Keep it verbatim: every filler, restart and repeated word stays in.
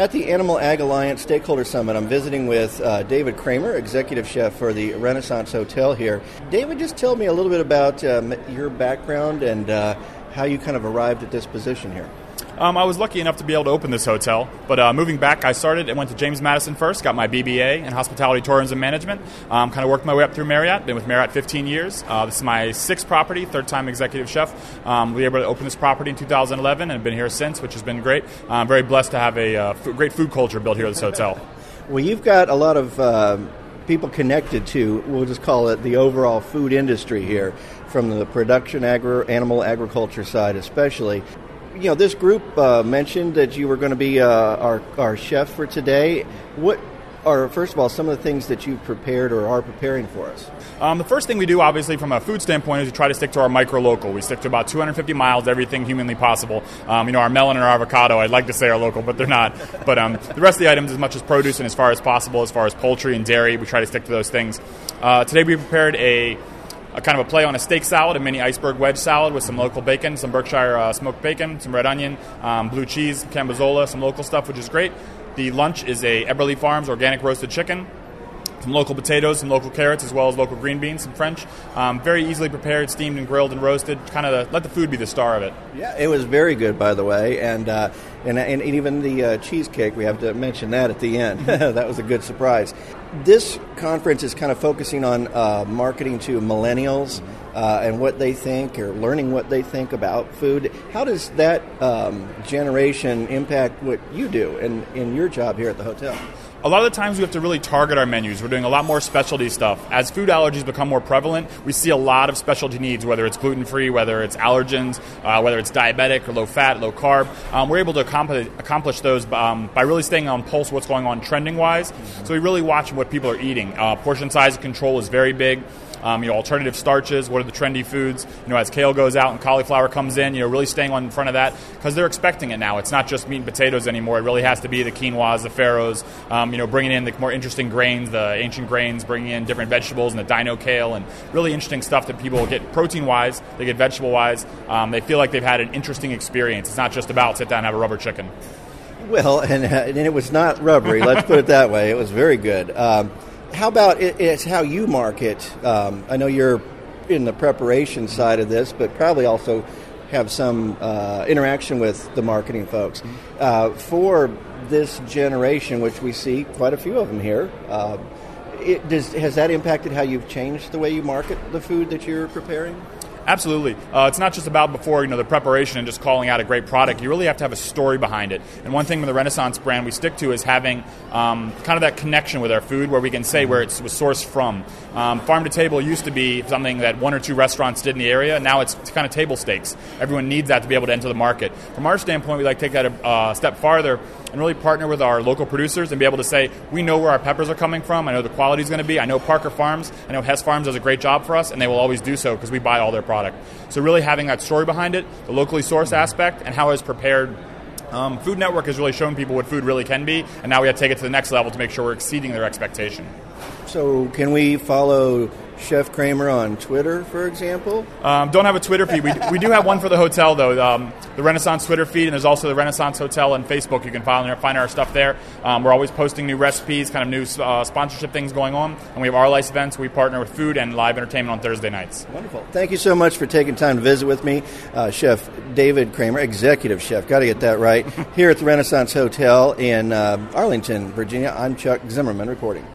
At the Animal Ag Alliance Stakeholder Summit, I'm visiting with uh, David Kramer, Executive Chef for the Renaissance Hotel here. David, just tell me a little bit about um, your background and uh, how you kind of arrived at this position here. Um, I was lucky enough to be able to open this hotel, but uh, moving back, I started and went to James Madison first, got my B B A in Hospitality Tourism Management, um, kind of worked my way up through Marriott, been with Marriott fifteen years. Uh, this is my sixth property, third time executive chef. Um, we were able to open this property in two thousand eleven and have been here since, which has been great. I'm very blessed to have a uh, f- great food culture built here at this hotel. Well, you've got a lot of uh, people connected to, we'll just call it the overall food industry here, from the production agri- animal agriculture side especially. You know, this group uh, mentioned that you were going to be uh, our, our chef for today. What are, first of all, some of the things that you've prepared or are preparing for us? Um, the first thing we do, obviously, from a food standpoint, is we try to stick to our micro-local. We stick to about two hundred fifty miles, everything humanly possible. Um, you know, our melon and our avocado, I'd like to say are local, but they're not. But um, the rest of the items, as much as produce and as far as possible, as far as poultry and dairy, we try to stick to those things. Uh, today we prepared a... a kind of a play on a steak salad, a mini iceberg wedge salad with some local bacon, some Berkshire uh, smoked bacon, some red onion, um, blue cheese, cambazola, some local stuff, which is great. The lunch is a Eberly Farms organic roasted chicken, some local potatoes, some local carrots, as well as local green beans, some French. Um, very easily prepared, steamed and grilled and roasted. Kind of the, let the food be the star of it. Yeah, it was very good, by the way, and uh, and, and even the uh, cheesecake. We have to mention that at the end. That was a good surprise. This conference is kind of focusing on uh, marketing to millennials uh, and what they think, or learning what they think about food. How does that um, generation impact what you do in, in your job here at the hotel? A lot of the times we have to really target our menus. We're doing a lot more specialty stuff. As food allergies become more prevalent, we see a lot of specialty needs, whether it's gluten-free, whether it's allergens, uh, whether it's diabetic or low-fat, low-carb. Um, we're able to accomplish, accomplish those um, by really staying on pulse of what's going on trending-wise. Mm-hmm. So we really watch what people are eating. Uh, portion size control is very big. Um, you know, alternative starches, what are the trendy foods? You know, as kale goes out and cauliflower comes in, you know, really staying on in front of that because they're expecting it now. It's not just meat and potatoes anymore. It really has to be the quinoas, the farros, um, you know, bringing in the more interesting grains, the ancient grains, bringing in different vegetables and the dino kale and really interesting stuff that people get protein-wise, they get vegetable-wise. Um, they feel like they've had an interesting experience. It's not just about sit down and have a rubber chicken. Well, and, uh, and it was not rubbery. Let's put it that way. It was very good. Um, How about it, it's how you market? Um, I know you're in the preparation side of this, but probably also have some uh, interaction with the marketing folks. Uh, for this generation, which we see quite a few of them here, uh, it, does, has that impacted how you've changed the way you market the food that you're preparing? Absolutely. Uh, it's not just about before, you know, the preparation and just calling out a great product. You really have to have a story behind it. And one thing with the Renaissance brand we stick to is having um, kind of that connection with our food where we can say where it was sourced from. Um, farm to table used to be something that one or two restaurants did in the area. Now it's kind of table stakes. Everyone needs that to be able to enter the market. From our standpoint, we like to take that a uh, step farther and really partner with our local producers and be able to say, we know where our peppers are coming from. I know the quality is going to be. I know Parker Farms. I know Hess Farms does a great job for us, and they will always do so because we buy all their product. So really having that story behind it, the locally sourced aspect, and how it's prepared. Um, Food Network has really shown people what food really can be, and now we have to take it to the next level to make sure we're exceeding their expectation. So can we follow Chef Kramer on Twitter, for example? Um, don't have a Twitter feed. We, we do have one for the hotel, though, um, the Renaissance Twitter feed, and there's also the Renaissance Hotel on Facebook. You can find, find our stuff there. Um, we're always posting new recipes, kind of new uh, sponsorship things going on, and we have our lice events. We partner with food and live entertainment on Thursday nights. Wonderful. Thank you so much for taking time to visit with me. Uh, Chef David Kramer, Executive Chef, got to get that right, here at the Renaissance Hotel in uh, Arlington, Virginia. I'm Chuck Zimmerman reporting.